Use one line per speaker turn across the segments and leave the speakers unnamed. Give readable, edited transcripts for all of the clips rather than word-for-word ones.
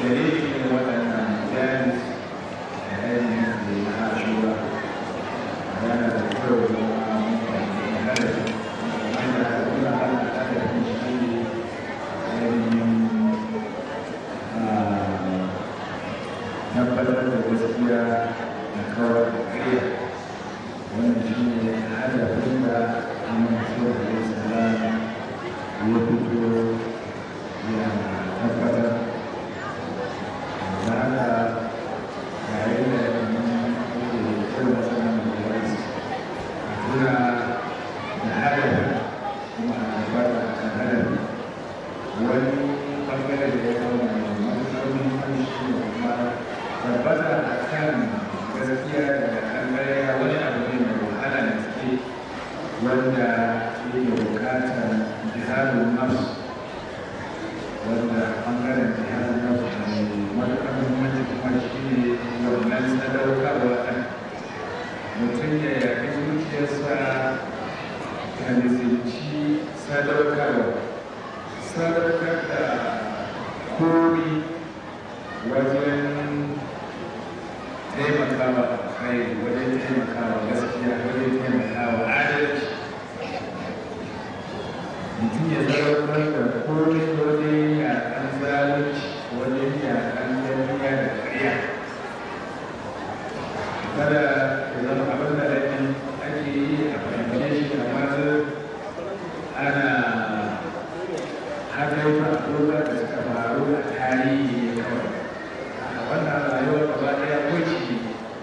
dalilin waɗannan janis da ainihin da na ashura yana da kyau zama mutane da hada wanda kuna hada adadin shi ainihin tabbatar da gaskiya da kawar da ƙarya wannan shi ne hadafin da annabi sallallahu alaihi wasallam ya fito ya tabbatar da haka yayin da ake kyau sanar da wasu a tuna da hadafin kuma a tabbata a kan hadafin wani ɓangare da ya kawo mai matsalolin shi ne kuma tabbata a kan gaskiya da ƙarƙariya wani abu ne mai wahala da suke wanda yake bukatar jihadun nafsu wanda ɓangaren jihadun nafsu mai matuƙar muhimmanci kuma shi ne wannan sadaukarwa ɗan mutum ya yaƙi zuciyarsa ta nisanci sadaukarwa sadaukar da komi wajen taimakawa kai wajen taimakawa gaskiya wajen taimakawa adalci mutum ya zarafar da kome wajen yakan zalunci wajen yakan jami'a da ƙarya kada ya zama abin da ake yi a fahimce shi kamar ana hadaita abubuwa da suka faru a tarihi kawai a wannan rayuwar gaba ɗaya gwaji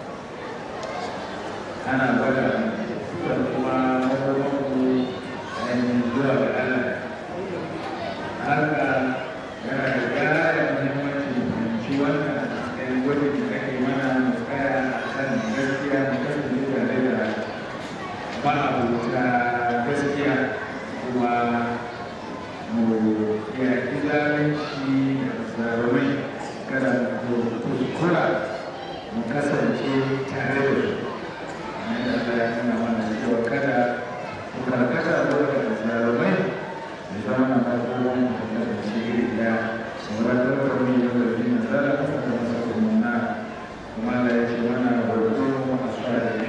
ana gwada da kuma makomanku ainihin zuwa ga Allah haka yana da gaya muhimmanci fahimci wannan ɗayan gwajin da ake mana mu tsaya a kan gaskiya mu kasance tare da ma'abuta gaskiya kuma mu yaƙi zalunci da zarumai kada mu kuskura mu kasance tare da su yadda Allah ya nuna mana cewa kada mu karkata zuwa da zarumai da zama na abubuwan da kasance iri ɗaya sauran zarfami da zarfi na zara kasa da masa kumuna kuma Allah ya ce mana hoto masu shari'a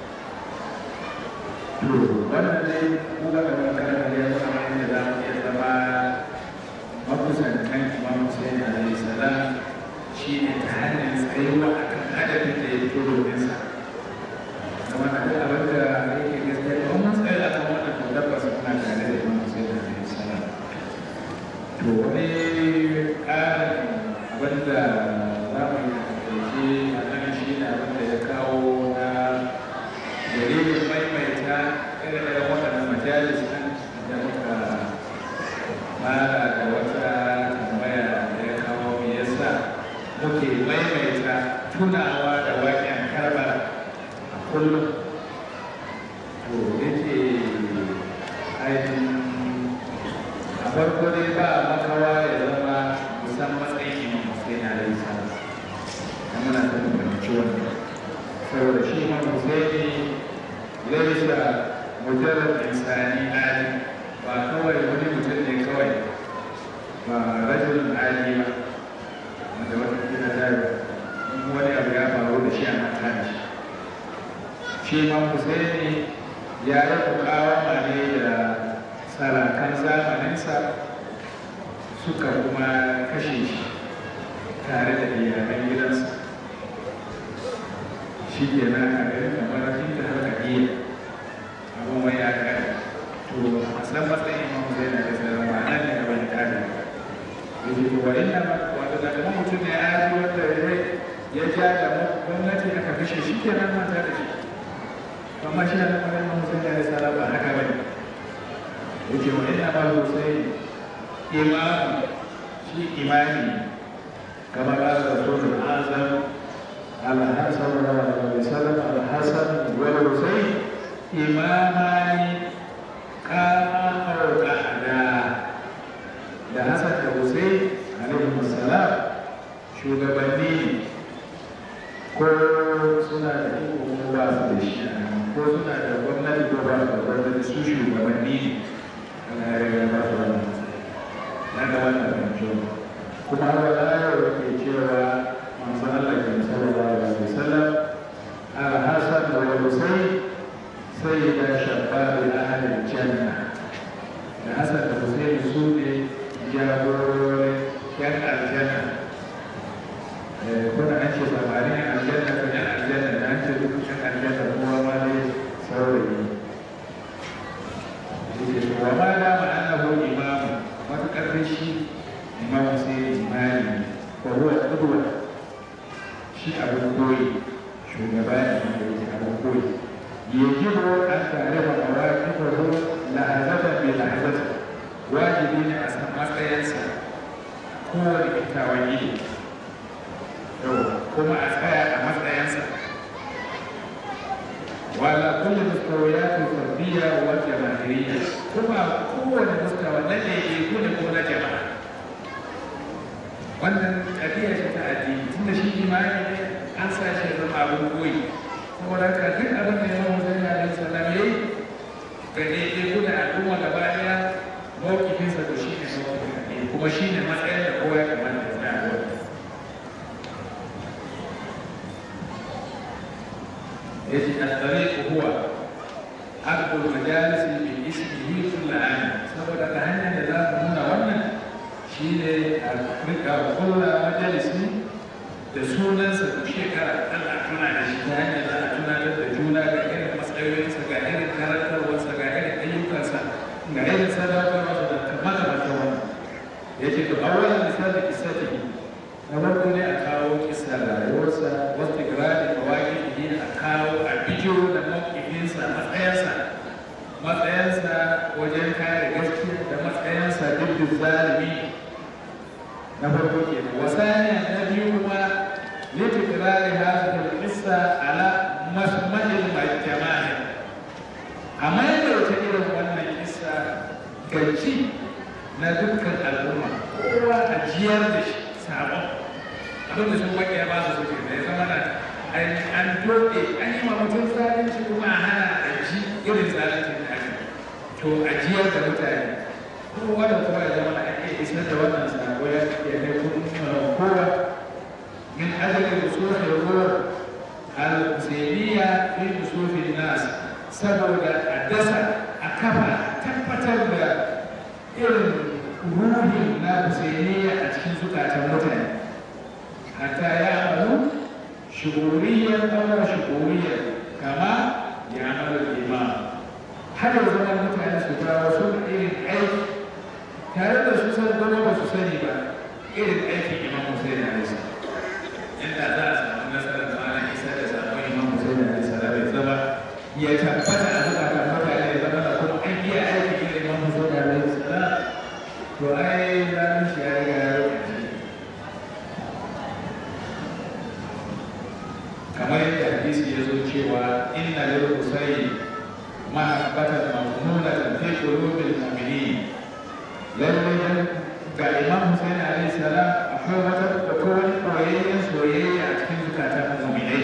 to wannan dai kuma da makaranta ya zama yadda za mu iya zama makusantan Imam Hussein alaihi salam shi ne ta hanyar tsayuwa a kan adadin da ya fito domin sa zama na duk abin da yake gaskiya ba mun tsaye a kan wannan to tabbas muna tare da Imam Hussein alaihi salam to wani ƙarin abin da za mu yi a nan shi ne abin da ya kawo na dalilin maimaita irin waɗannan majalis ɗin da muka fara da wata tambaya da ya kawo me yasa muke maimaita tunawa da waƙen Karbala a kullum to yake ainihin a farko dai ba makawa ya zama musan matsayin Imam Hussein alaihi salam da muna ta fahimci wannan saboda shi Imam Hussein laisa mujarrad insani ali ba kawai wani mutum ne kawai ba rajulun ali ba wanda wata kila da wani abu ya faru da shi a matan shi Imam Hussein ya yi mukawama ne da sarakan zamaninsa suka kuma kashe shi tare da iyalan gidansa shi ke nan a garin kamar shi ta har iya abin wani ya kare to a san matsayin Imam Hussein da sauran ba nan ne abin kare yake to wa inna wato da kuma mutum ne ya yi wanda ya ja da gwamnati aka kashe shi ke nan mata da shi amma shi na kuma Imam Hussein da sauran ba haka bane yake wa inna ba Hussein imam shi imami kama ba Rasulul Azam الحسن عليه السلام الحسن والحسين إمامان كانا أو قعدا الحسن والحسين عليهم السلام shugabanni ko suna da iko ko ba su da shi ko suna da gwamnati ko ba su da gwamnati su shugabanni ne ana riga ba su wannan na da wannan fahimci kuma wala yake cewa manzo Allah ke sallallahu alaihi wasallam al-Hasan wa Husayn sayyida shabab ahli janna da Hasan da Husayn su ne jagororin yan aljanna kuna an ce samarin aljanna ko yan aljanna da an ce duk yan aljanna kuma ma ne saurayi wa ma da ma'anahu imamu matuƙar shi imamu sai imani ko ruwa ƙudwa shi abin koyi shugaba ne wanda yake abin koyi yajibu an ta'rifa mawaqifahu lahazatan bi lahazati wajibi ne a san matsayinsa kowane kyakkyawan yi kuma a tsaya a matsayinsa wala kullu mustawiyatin fardiyya wa jamaahiriyya kuma kowane mustawa na ɗaiɗaiku ne ko na jama'a wannan ƙadiyya ce ta addini tunda shi imani ne an sa shi zama abin koyi saboda haka duk abin da ya zama zai na alaihi salam ya yi ga ɗaiɗaiku da al'umma gaba ɗaya mawkifinsa to shi ne mawkifin addini kuma shi ne matsayin da kowa ya kamata ya tsaya a wani يجب الطريق هو عقد المجالس باسمه كل عام سبب كهنة لا هنا وانا شيء أفريقيا كل مجالس تسونا ستشكر الأكلنا الشتان لا أكلنا تجونا غير مسألة سجاهر كاركتر وسجاهر أيوكا غير سبب ما تبغون يجب أولا مثال قصته نقول أكاو قصة رأيوسا واستقرار مواقفه أكاو أبيجو لموقفينسا matsayinsa wajen kare gaskiya da matsayinsa duk da zalimi na farko ke da wasaniya na biyu kuma litikirari hazardar kissa ala masmahil majama'i amma yadda wata irin wannan kissa gaci na dukkan al'umma kowa a jiyar da shi sabon abinda sun makiya ba su suke da ya zama na an doɗe an yi ma mutum zalunci kuma a hana a ji irin zalunci da ake to a jiyar da mutane kowa da kowa ya zama na ake isar da wannan sako ya kai kowa min ajalin usulul ruh al-husayniyya fi usulil nas saboda a dasa a kafa tabbatar da irin ruhin na husayniyya a cikin zukatan mutane hatta ya amalu شعوريا أو شعوريا كما يعمل الإمام هذا الزمان متعلق سكرا وصول إلى العيش كان الرسول ضرب سسنبا إلى العيش الإمام حسين عليه السلام عند ذات مثلا قال عيسى عليه الإمام حسين عليه السلام الزمان يتبت أبوك كما عليه الزمان يقول أي عيش إلى الإمام حسين عليه السلام وأي لا نشارك kamar yadda hadisi ya zo cewa inna lil husayn mahabbatan mamnunatan fi qulubil mu'minin lalle ga imam Husayn alayhi salam akwai wata wani koyayyen soyayya a cikin zukatan mu'minai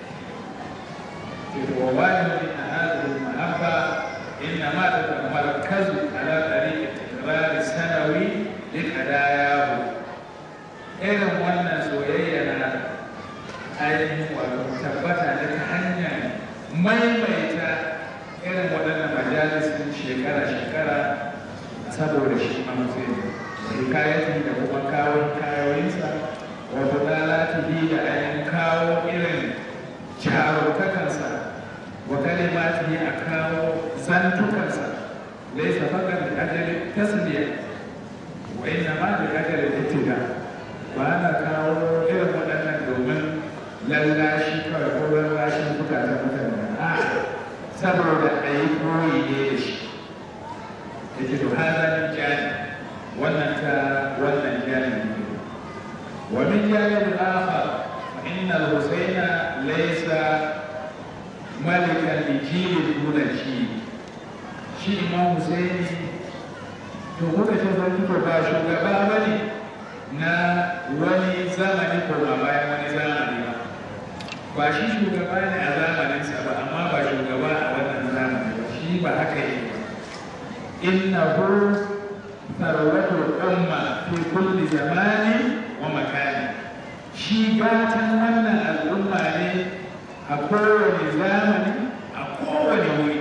wa wajib min hadhihi al-mahabba inma tatamarkazu ala tariq at-tikrar sanawi liqadayahu irin wannan soyayya na ainihin wato tabbata da ta hanyar maimaita irin waɗannan majalisun shekara-shekara saboda shi ma zai hikayati da kuma kawo kayoyinsa wato lalatihi da ainihin kawo irin jarumtakansa wa kalimatihi a kawo zantukansa laisa faƙar da ajalin tasliya wa inna ma da ajalin ittida ba na kawo irin waɗannan domin lallashi kawai ko lallashin bukatan mutane a saboda a yi koyi ne da shi da ke to hannun jani wannan ta wannan jani ne wa min jani da afa inna al-husaina laysa malikan lijilin dunashi shi imam husaini to muka ce sarki to ba shugaba bane na wani zamani ko ba bayan wani zamani ba ba shi shugaba ne a zamaninsa ba amma ba shugaba a wannan zamani ba shi ba haka yi innahu sarwatul umma fi fi kulli zamani wa makani shi gatan wannan al'umma ne a kowane zamani a kowane wuri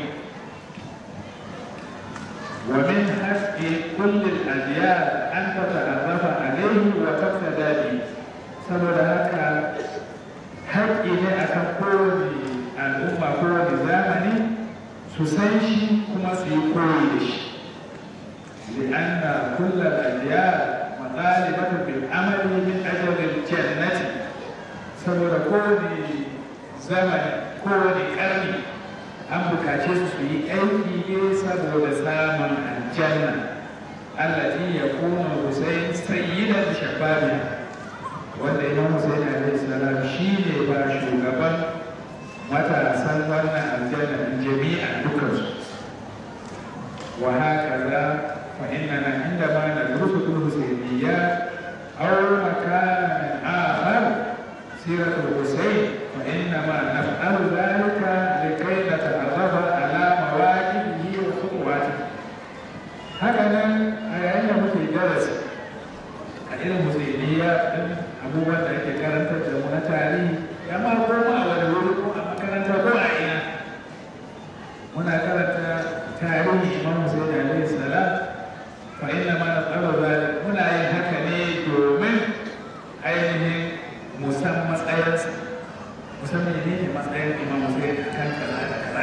wa min haqqi kulli al-adyan an tata'arrafa alayhi wa taqtada bi saboda haka haƙƙi ne akan kowane al'umma kowane zamani su san shi kuma su yi koyi da shi لأن كل الأديان مطالبة بالعمل من أجل الجنة saboda kowane zamani kowane ƙarni an bukace su yi aiki ne saboda samun aljanna allati yakunu Husayn sayyidan shababi wanda Imam Husayn alaihi salam shine ba shugaban matasan wannan aljanna jami'a dukansu wa hakaza فإننا عندما ندرس الحسينيات أو مكان آخر سيرة الحسين فإنما نفعل ذلك لكي نتعرف على مواقفه وخطواته. هكذا أيام في درس العلم الحسينيات أبو بكر كانت تدرس تاريخ كما هو ودورك أما كانت رأينا هنا كانت تاريخ الإمام حسين عليه السلام فإنما نفعل ذلك هنا يهكني دومين أينهم مسمى مسألة مسمى يديه مسألة إمام حسين كان كذا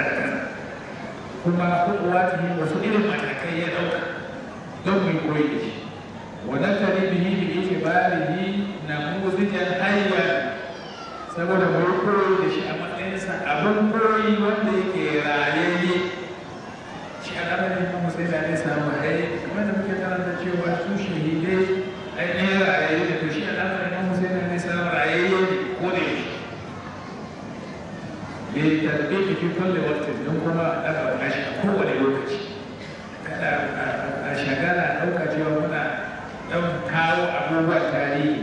كما خطواته وسئل ما كي يدعوك دوم كويش ونقتدي به باعتباره نموذجا حيا saboda mai koyi da shi a matsayinsa abin koyi wanda yake rayayye shi al'amarin Imam Hussein alaihi salam ai kamar da muke karanta cewa su shahidai ai ne rayayye da to shi al'amarin Imam Hussein alaihi salam rayayye ko da shi bai tarbiyyar fi kulle waktin don kuma ɗaga kashi a kowane lokaci kada a shagala ɗauka cewa muna ɗan kawo abubuwan tarihi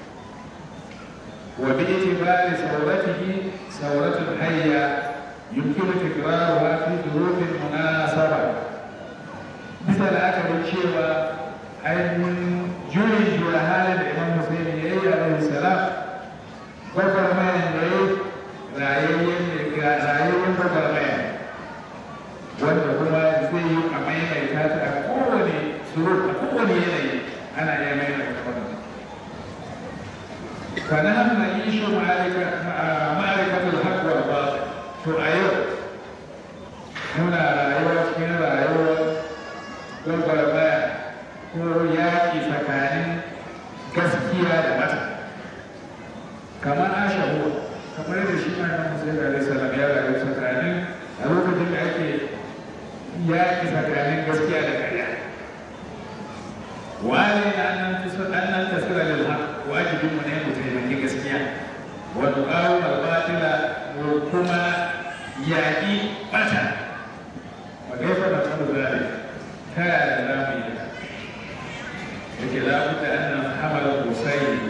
wa bi itibari sauratihi sauratul hayya yumkinu tikraruha fi durufin munasaba bisa la'akari cewa ainihin juyin jura halin da Imam Hussein ya yi alaihi salam gwagwarmayan da ya rayayyen gwagwarmayan wanda kuma zai yi a maimaita ta a kowane surut a kowane yanayi ana iya maimaita wannan فنحن نعيش معرفة الحق والباطل to a yau muna rayuwa cikin rayuwar gwagwarmaya ko yaƙi tsakanin gaskiya da mata kamar ashahu kamar da shi Imam Hussein alaihi salam ya rayu tsakanin a lokacin da ake yaƙi tsakanin gaskiya da ƙarya wani annan tasira lil haq wajibin mu ne mu taimaki gaskiya wa tuqawu al batila kuma yaƙi bata wa kaifa naf'alu dhalik ta yaya za mu yi yake labudda an nafhama al-Husayn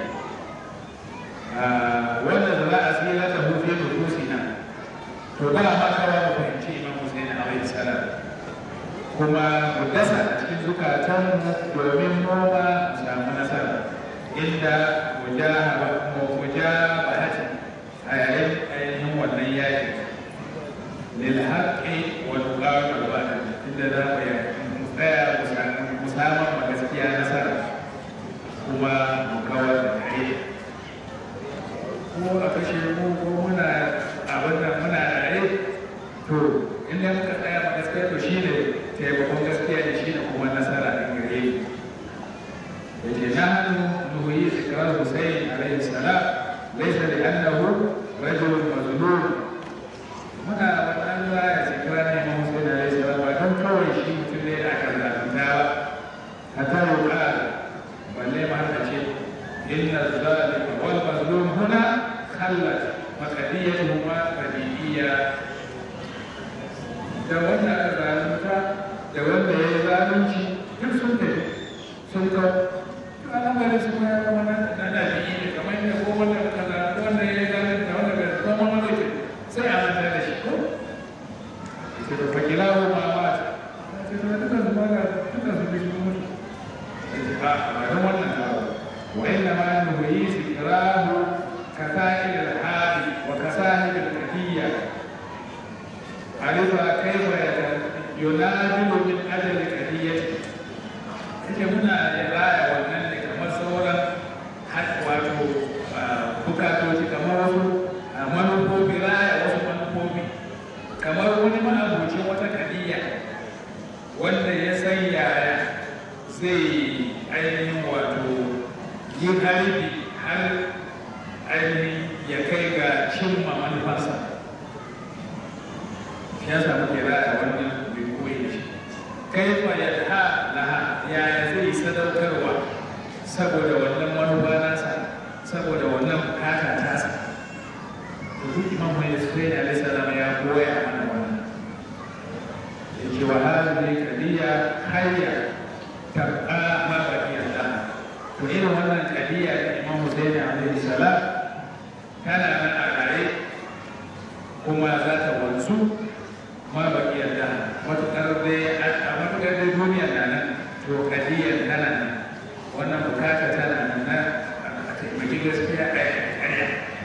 wanda da za a tsira ta hufe nufusina to ba makawa mu fahimci Imam Hussein alaihi salam kuma mu dasa a cikin zukatan domin noma samu nasara inda mujabahati a yayin ainihin wannan yaƙi lil haqqi wa nuqawim al batil inda za mu tsaya mu samu gaskiya nasara kuma mu kawar da kare ko a kashe mu ko muna abin nan muna raye to inda muka tsaya ma gaskiya to shine taimakon gaskiya da shine kuma nasara din gare mu yace nahnu nuhyi zikrar Husayn alayhi salam laysa li annahu rajul mazlum muna wannan ya zikrar ne mu Husayn alayhi salam ba don kawai shi mutum ne a kan zalunta ba hatta yuqa balle ma ta ce inna zalika wal mazlum huna khallat maqdiyatuhuma qadiyya da wanda aka zalunta da wanda ya yi zalunci duk sun tafi sun kawo to al'amari su ma ya zama na ɗabi'i ne kamar yadda ko wanda aka zalunta wanda ya yi zalunta wanda bai zama wanda zai sai a manta da shi ko ita da fakila ko ma ma ta ce to duka su ma ga duka su bi shi mutu ba don wannan yin haribi har ainihin ya kai ga cimma manufarsa. Shi ya samu kira a wannan bai koyi shi. Kai fa ya ha laha yaya zai sadaukarwa saboda wannan manufa nasa, saboda wannan bukata tasa. Da duk Imam Hussein alaihi salam ya koya mana wannan. Yake wa hadhihi qadiya hayya tabqa ma baqiya Allah. To irin wannan qadiya da Imam Hussein alaihi salam tana nan a raye kuma za ta wanzu ma baqiya Allah. Matuƙar dai duniya na nan to qadiyar tana nan. Wannan bukata tana nan a taimaki gaskiya a ƙarya.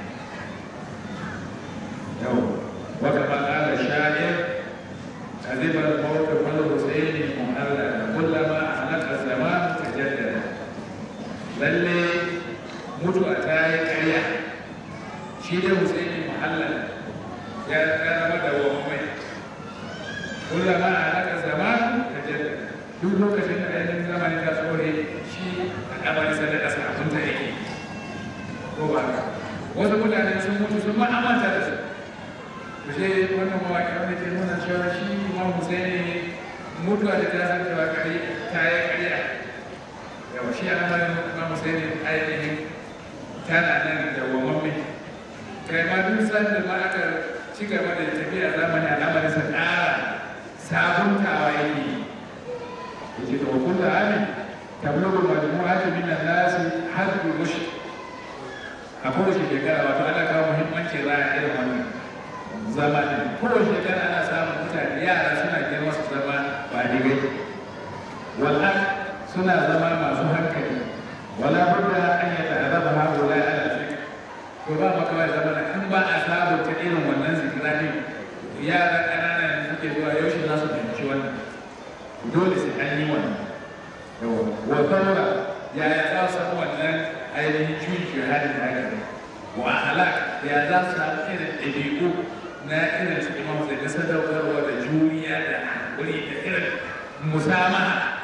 Yau wata maƙalar sha'ir كذب الموت والحسين مهللا كلما أهلك الزمان تجدد. lalle mutuwa ta yi ƙarya shi ne Husaini muhallal ya zama da wamai kullama a haka zaman ta jaddada duk lokacin da ainihin zamani ta tsore shi al'amari sai da ƙasa abin ta yake ko ba ka wasu mutane sun mutu sun ma'amanta da su kushe wannan mawaƙi wanda ke nuna cewa shi Imam Husaini mutuwa da ta san cewa ta yi ƙarya yawa shi al'amarin Imam Husaini ainihin tana nan da wamamme kai ma duk sanda ma aka ci gaba da tafiya zamani al'amarin sa ƙara sabuntawa yake yake da wakil da amin tablogu majmu'atu min an-nas haddu rushd a kowace shekara wato ana kawo muhimmancin raya irin wannan zamanin kowace shekara ana samun mutane yara suna girma su zama ba digai wal'ad suna zama masu hankali wala budda an yata'arraba haula ala zikr to ba maka wai zamana in ba a sabunta irin wannan zikira ne yara ƙanana ne suke zuwa yaushe za su fahimci wannan dole sai an yi wannan wa taura yaya za su samu wannan ainihin juyin halin da ake wa halak ya za su samu irin ɗabi'u na irin su Imam Hussein da sadaukarwa da juriya da hankali da irin musamaha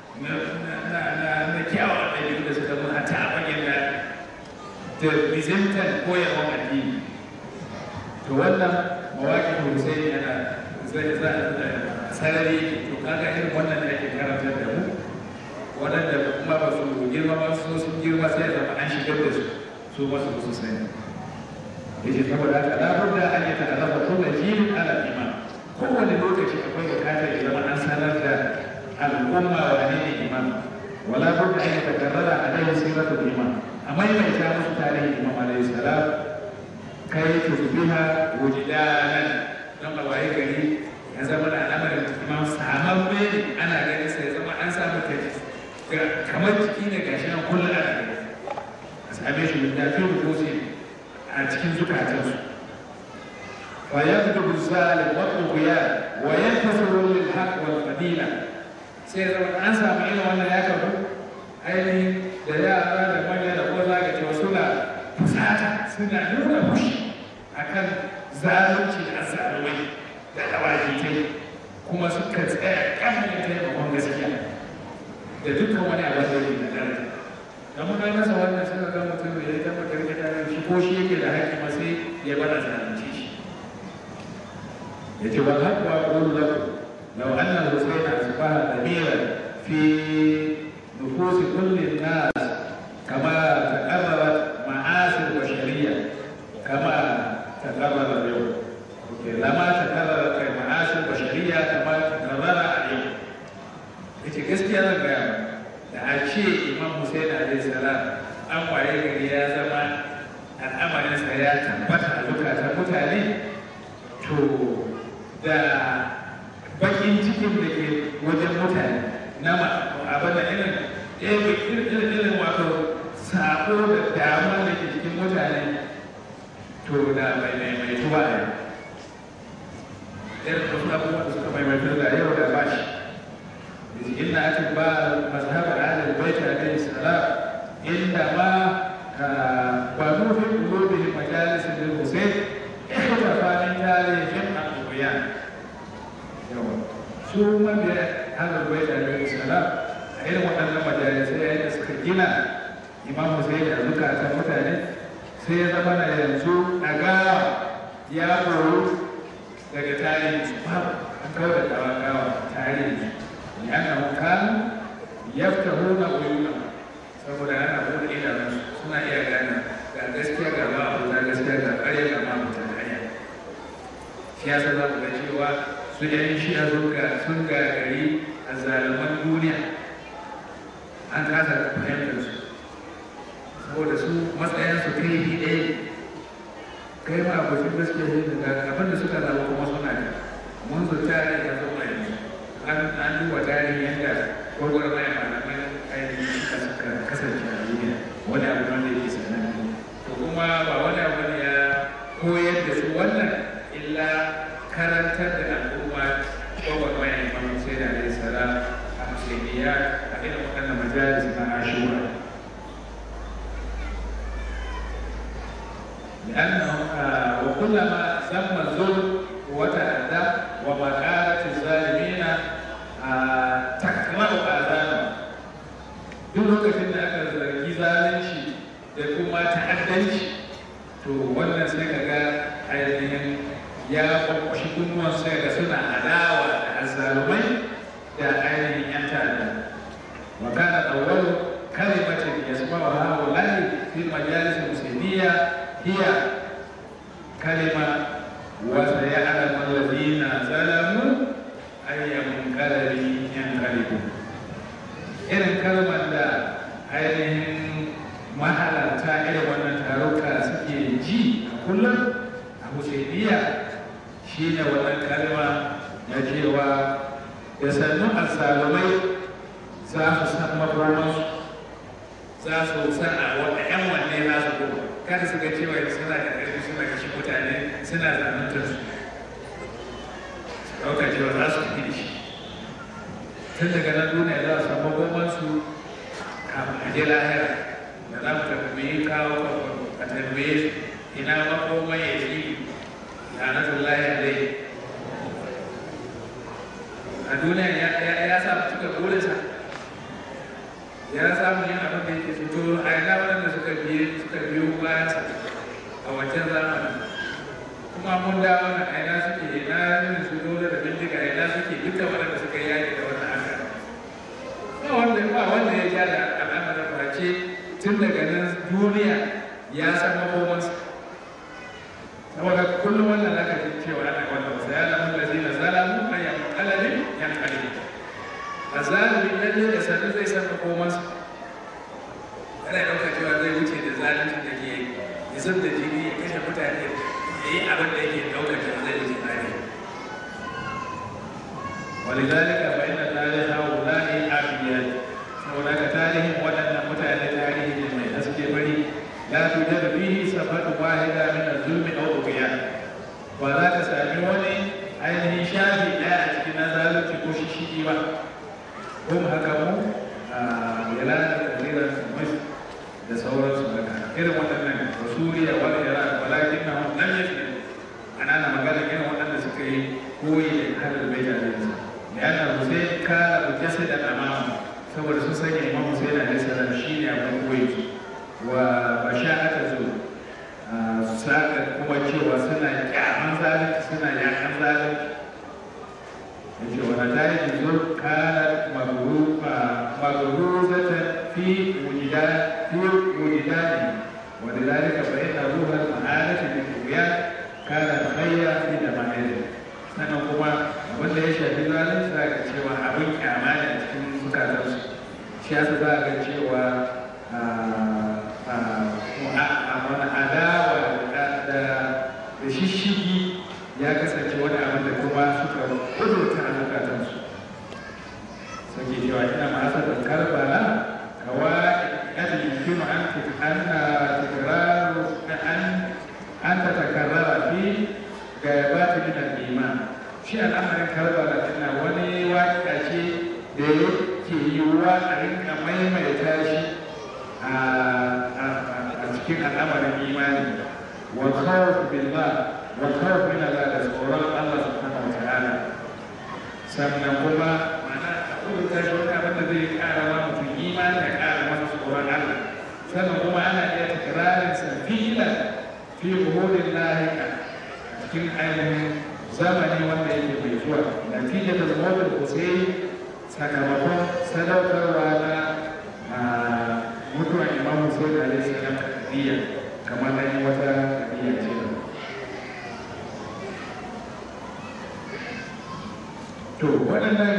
na kyawun ɗabi'u da suka zo a ta fagen da bizantan koyarwar addini to wannan mawaƙin Hussein yana zai za a sarari to kaga irin wannan da ake karantar da mu waɗanda kuma ba su girma ba su sun girma sai zama an shigar da su ba su sani yace saboda haka labar da an yi ta'arrafa kullu jilin ala imam kowane lokaci akwai bukatar ya zama an sanar da al'umma wa ne imam wala budda an yatakarrara alaihi siratul imam amma mai ta musu tarihi imam alaihi salam kai tusbiha wujdanan don a waye gari ya zama da al'amarin imam sahabban ana ganin sai zama an samu kamar jiki ne gashi nan kullum ana gani a same shi da fi rubuce a cikin zukatansu wa yaktubu zalim wa tughyan wa yantasiru lil haqq wal fadila sai zama an samu irin wannan ya kafu ainihin da yara da manya da ko zaga cewa suna fusata suna nuna fushi akan zalunci da azzalumai da dawajitai kuma suka tsaya kan yin taimakon gaskiya da dukkan wani abin da yake da daraja da muka masa wannan suka ga mutum da ya tabbatar da tare shi ko shi yake da haƙƙi ma sai ya bada zalunci shi yace wal haqq wa aqulu lakum law anna al-Husayn asbaha damiran fi nufus kulli an-nas kama taqarrarat ma'asir bashariyya kama taqarrara al-yawm lama taqarrarat ma'asir bashariyya kama taqarrara al-yawm yace gaskiya zan gaya da a ce Imam Hussein alaihi salam an waye gari ya zama al'amarinsa ya tabbata a zukatan mutane to da bakin cikin da ke wajen mutane na abin da irin wato sabo da damuwa da ke cikin mutane to da mai tuba a yau irin wasu abubuwa da suka maimaitu da yau da bashi إن أتباع مذهب أهل البيت عليه السلام إنما بنوا في قلوبهم مجالس للحسين اختفى من تاريخهم الطغيان. ثم بأهل البيت عليه السلام إلى أن مجالس سكينة Imam Hussein da zukatan mutane sai ya zama na yanzu ɗagawa ya koru daga tarihi su babu an kawo da gawa tarihi ne an kanu yaftahu na uyuna saboda ana buɗe idanunsu suna iya gane ga gaskiya ga ba abu ta gaskiya ga ƙarya ga ma mutum hanya siyasa za ku ga cewa su yan shi'a sun gagari a zaluman duniya an kasa fahimtar su saboda su matsayin su kai bi ɗaya kai ma abokin gaskiya ne daga abin da suka zama kuma suna da mun zo tare ya zo mai an duba tarihin yadda gwargwar mai malaman ainihin suka kasance a duniya wani abu wanda yake sananne to kuma ba wani abu ne ya koyar da su wannan illa karantar da al'umma gwargwar mai malaman sai da alaihi salam a musulmiya a irin waɗannan majalis na ashura لأنه وكلما سمى الظلم وتأدى ومكانة الظالمين تكمل آذانهم duk lokacin da aka zargi zalunci da kuma ta'addanci to wannan sai ka ga ainihin ya kwakwashi kunnuwan sai ga suna adawa da azzalumai da ainihin yan ta'adda wa kana awwalu kalimatin yasma'uha haula'i fi majalis muslimiyya هي كلمة وسيعلم الذين ظلموا أي منقلب ينقلبون إذن كلمة لا ainihin mahalarta irin wannan taruka suke ji a kullum a Husainiya shi ne wannan kalma na cewa da sannu azzalumai za su san makomansu za su san a wata 'yan wanne za su kuma kada su ga cewa suna da ƙarfi suna kashe mutane suna zanantar su ɗauka cewa za su fi shi tun daga nan duniya za su samu gomansu kafin a je lahira da za mu tambayi kawo a tambaye su ina makoman ya ci la'anatullahi alaihi a duniya ya samu cika burinsa ya samu yin abin da yake fito a yana waɗanda suka biyo bayansa a wancan zamanin kuma mun dawo na aina suke ina yin su dole da bindiga aina suke duka waɗanda suka yi yaƙi da wannan haka ba wanda ya ja da al'amarin face tun daga nan duniya ya san makomansa saboda kullum wannan zaka ji cewa ana wannan sai ya lamu da zina zalamu ayyam qalalin yan qalil azalimi lalle da sanin zai san makomansa ana ɗauka cewa zai wuce da zalunci da ke ya zub da jini ya kashe mutane ya yi abin da yake ɗaukar cewa zai wuce tsari walidalika fa inna tariha wulahi afiyat saboda ka tarihin waɗannan mutane tarihi ne mai haske bari la tujadu fihi safatu wahida min az-zulmi aw ughyan ba za ka sami wani ainihin shafi ɗaya a cikin na zalunci ko shishigi ba هم هكموا يلان كثيرا مصر da sauransu daga irin waɗannan da Suriya wal Iran walakin na lam yasbiru ana na magana irin waɗanda suka yi koyi da halal bai da nisa da yana Hussein kana jasad da amama saboda sun sanya Imam Hussein alaihi salam shine abin koyi wa basha'ata zu saka kuma cewa suna kyaman zalunci suna yakan zalunci yace wa nataiji zur kana magruzatan fi وجدانه ولذلك فإن روح المعارف بالطغيان كان تخير في دمائره sannan kuma wanda ya shafi zalunci za ka cewa abin kyama ne a cikin zukatansu shi yasa za ga cewa wani adawa da shishigi ya kasance wani abin da kuma suka kudurta a zukatansu suke cewa ina ma'asa da karbala kawai يمكن أن تتكرر في غيابات من الإيمان. شيء الأمر كربلاء إن وني وكاشي ديكي يوا أرين كماي ما يتاشي أشكي الأمر الإيمان والخوف بالله والخوف من الله سبحانه الله سبحانه وتعالى. سمناهما أقول تجربة الذي كان في الإيمان كان tsoron Allah sannan kuma ana iya tikirarin sa filan fi buhudin lahika cikin ainihin zamani wanda yake mai zuwa natija da zama Hussein sakamakon sadaukarwa na mutuwar Imam Hussein alaihi salam kadiyya kamar nan wata kadiyya ce to waɗannan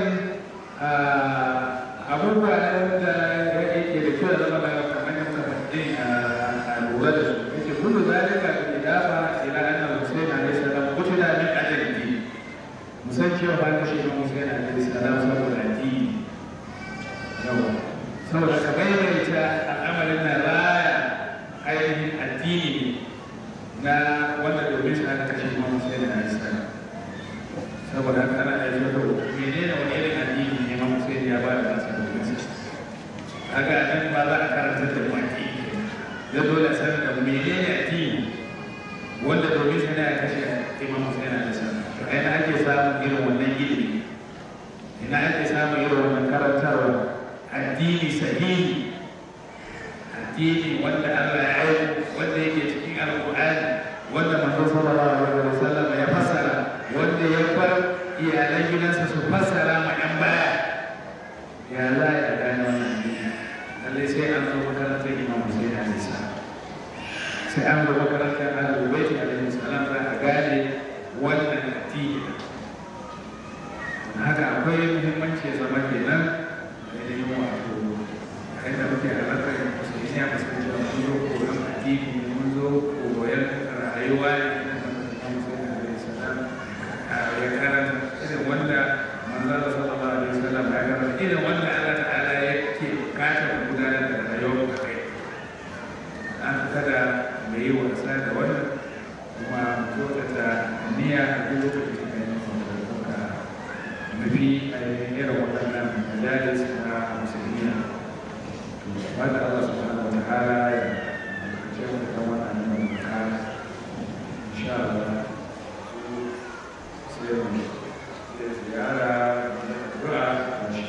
abubuwa da yake da kyau da zama da kamar yadda faɗi a lura da su yake kullu zalika bi idafa ila anna Hussein alaihi salam qutila min ajalihi musan cewa ba ka shi Imam Hussein alaihi salam saboda addini yawa saboda ka bayyana al'amarin na raya ainihin addini na wanda domin shi aka kashe Imam Hussein alaihi salam saboda haka ana da yau menene wani irin addini ne Imam Hussein ya ba da nasa domin sa kaga nan ba za a karanta da maki da dole san da menene addini wanda domin sa ne aka kashe Imam Hussein alaihi salam to kai na ake samun irin wannan ilimi ina ake samun irin wannan karantarwa addini sahihi addini wanda Allah ya yi wanda yake cikin alƙur'ani wanda manzo sallallahu alaihi wasallam ya fassara wanda ya bar iyalan gidansa su fassara ma ɗan baya ya za a gane wannan addini lallai sai an zo makarantar Imam Hussein alaihi salam sai an zo makarantar Ahlul Bait alaihi salam za a gane wannan addini haka akwai muhimmanci ya zama kenan ainihin wato kai da muke halartar musulmi a musulmi mun zo koyon addini mun zo koyon rayuwa ne na Imam Hussein alaihi salam ya karanta irin wanda manzon sallallahu alaihi wasallam ya karanta irin wanda Allah ta'ala yake bukatar gudanar da rayuwar ka kai an kada mai yi wasa da wannan kuma kyautata niyya a duk lokacin da kuka nufi a irin waɗannan majalis na musulmi wanda Allah subhanahu wa ta'ala ya kyautata wannan manuka insha Allah ziyara da addu'a da shi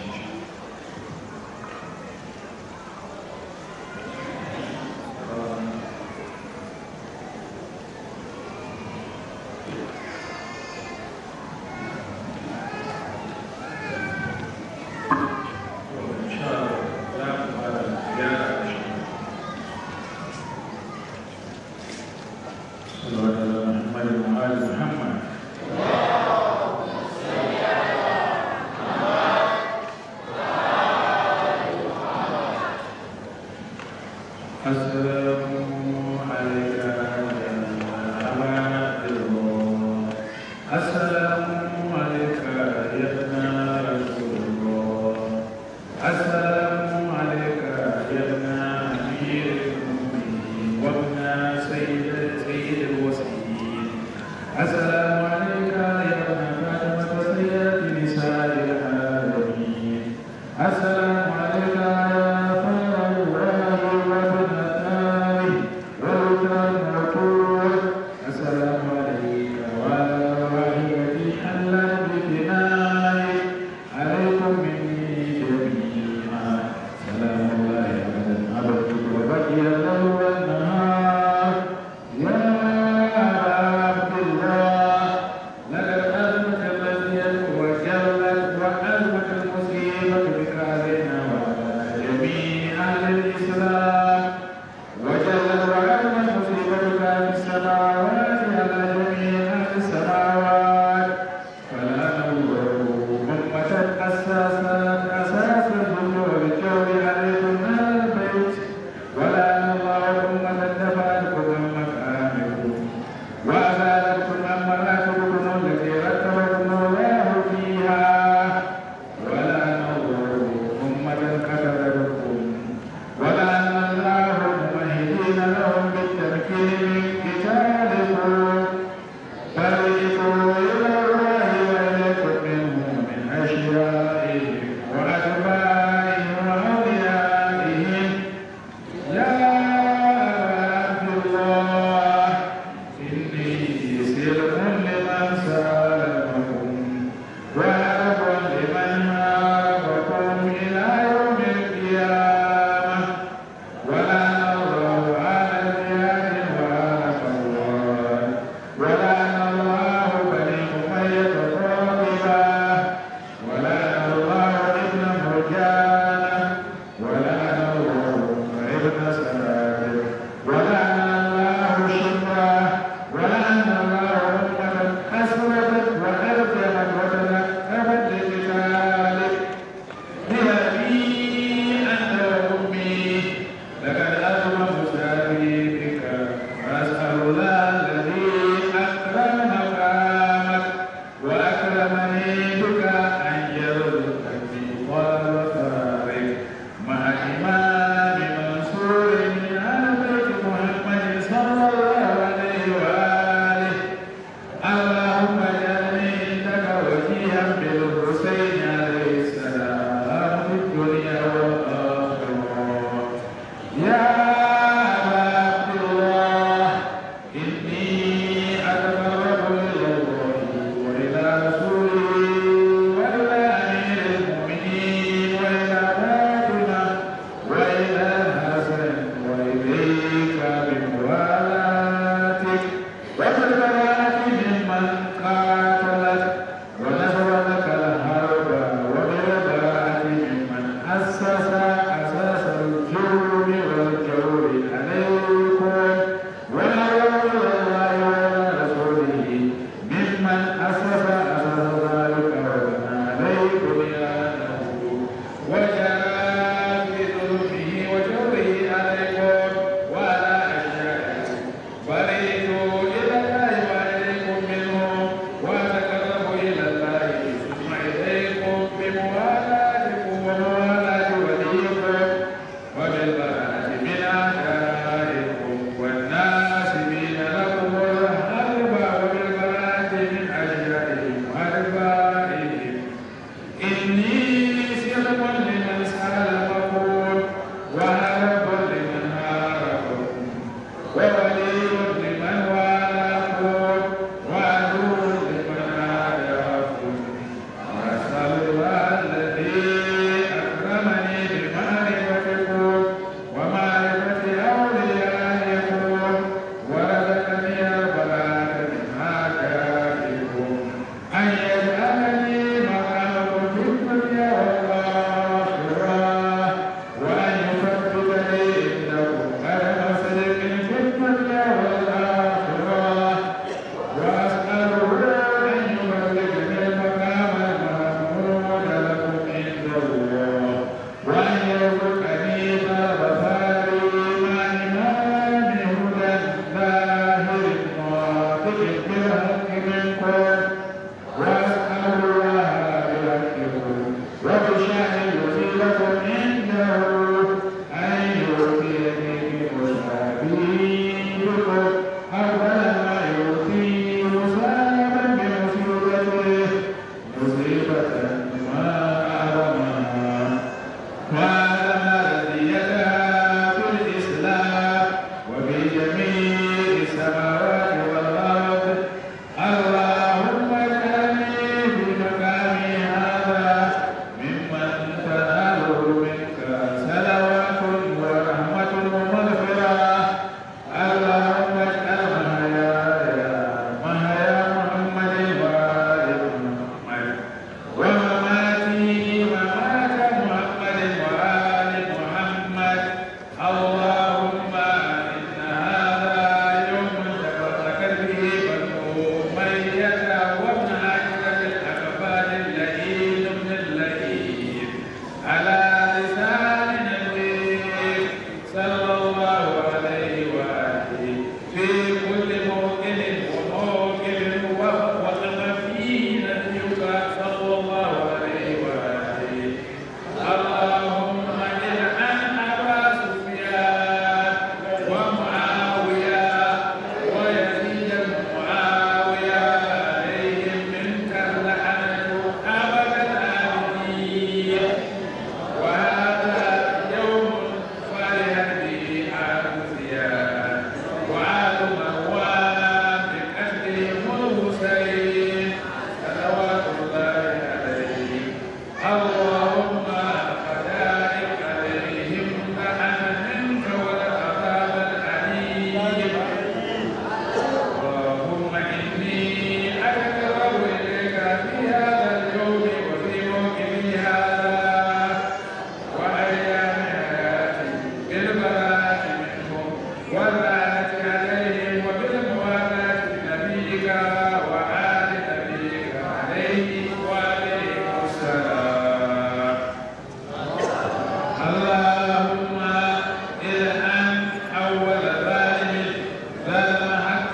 اللهم إلى أن أول ظالم ظلم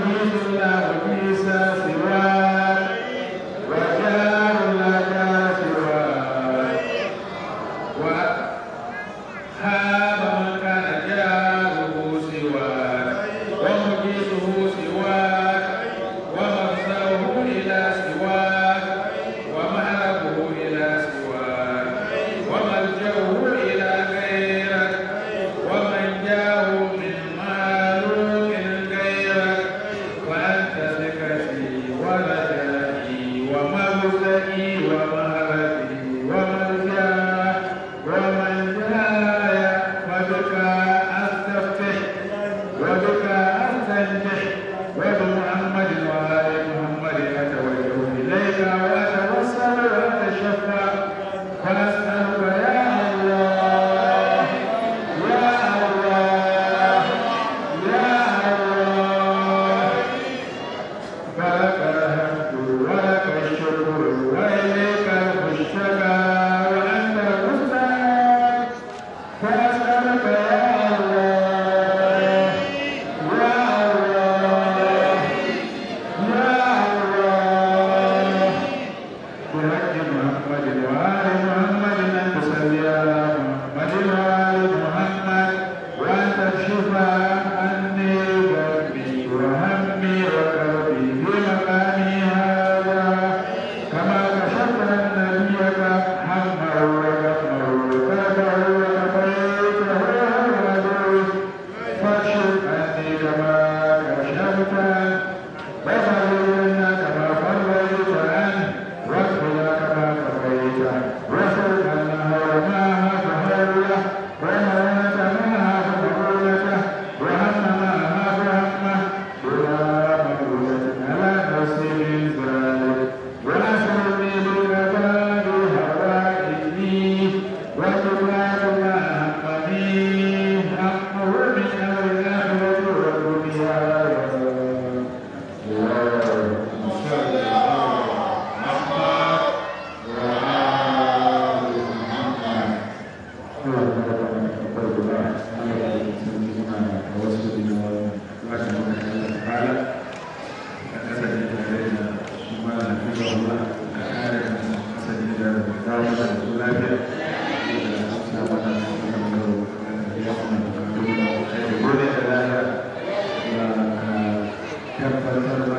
tabbatar